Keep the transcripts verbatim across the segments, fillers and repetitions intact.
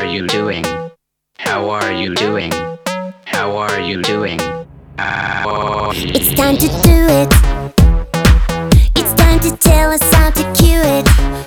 are you doing? How are you doing? How are you doing? How It's time to do it. It's time to tell us how to cue it.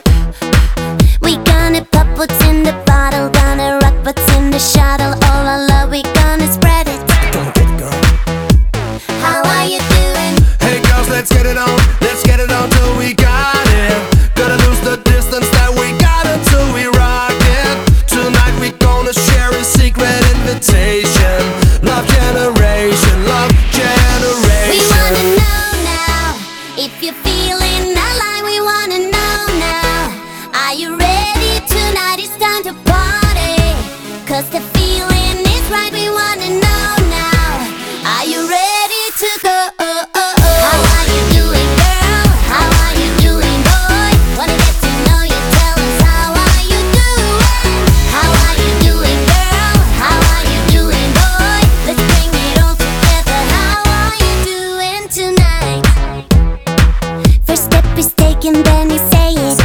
We gonna pop what's in the bottle, gonna rock what's in the shuttle. All our love, we gonna spread it. Come on, get it, girl. How are you doing? Hey girls, let's get it on. Let's get it on till we got it. Gonna lose the distance that we got until we rock it. Tonight we gonna share a secret invitation. Love generation, love generation. We wanna know now if you're feeling alive. We wanna know now. Are you ready? Tonight it's time to party. Cause the feeling is right. We wanna know now. Are you ready to go? How are you doing, girl? How are you doing, boy? Wanna get to know you. Tell us, how are you doing? How are you doing, girl? How are you doing, boy? Let's bring it all together. How are you doing tonight? First step is taken, then you say it.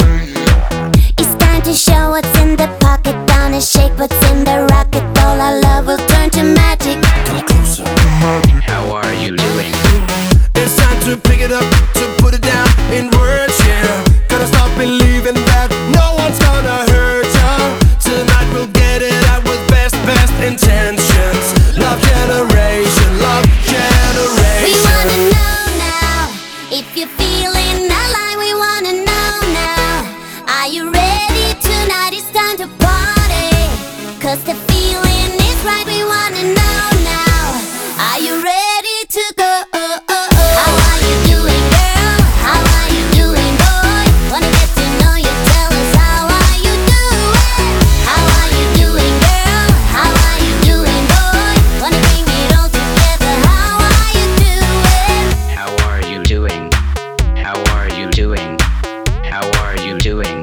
It's time to show what's in the pocket. Down and shake what's in the rocket. All our love will turn to magic. Come closer. How are you doing? It's time to pick it up, to put it down in words, yeah. Gotta stop believing that no one's gonna hurt ya. Tonight we'll get it out with best, best intentions. Love generation, love generation. We wanna know now if you're feeling alive. We wanna know now. Are you ready? Tonight it's time to party. Cause the feeling is right. We wanna know now. Are you ready to go? How are you doing, girl? How are you doing, boy? Wanna get to know you. Tell us, how are you doing? How are you doing, girl? How are you doing, boy? Wanna bring it all together. How are you doing? How are you doing? How are you doing? How are you doing?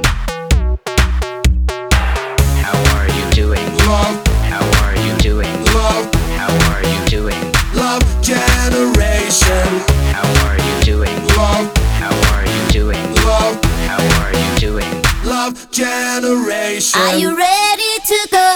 How are you doing? Love, How are you doing? love, How are you doing? love generation. How are you doing? Love, How are you doing? love, How are you doing? love generation. Are you ready to go?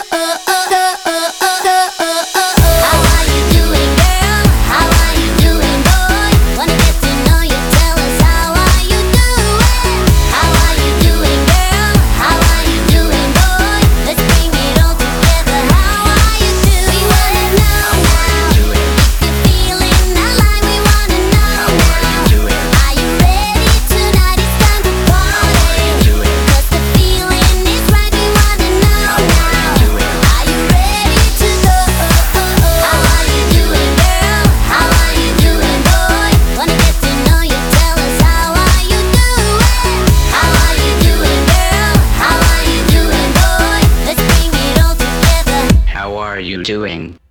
How are you doing, girl? How are you doing, boy? Wanna get to know you. Tell us, how are you doing? How are you doing, girl? How are you doing, boy? Let's bring it all together. How are you doing? We wanna know now. Doing? If you're feeling alive, we wanna know How are you now. doing? Are you ready? Tonight it's time to party. Doing? Cause the feeling is right. We wanna know now. Doing? Are you ready to go? How are you doing, girl? How are you doing, boy? Wanna get to know you. Tell us, how are you doing? How are you doing, girl? How are you doing, boy? Let's bring it all together. How are you doing?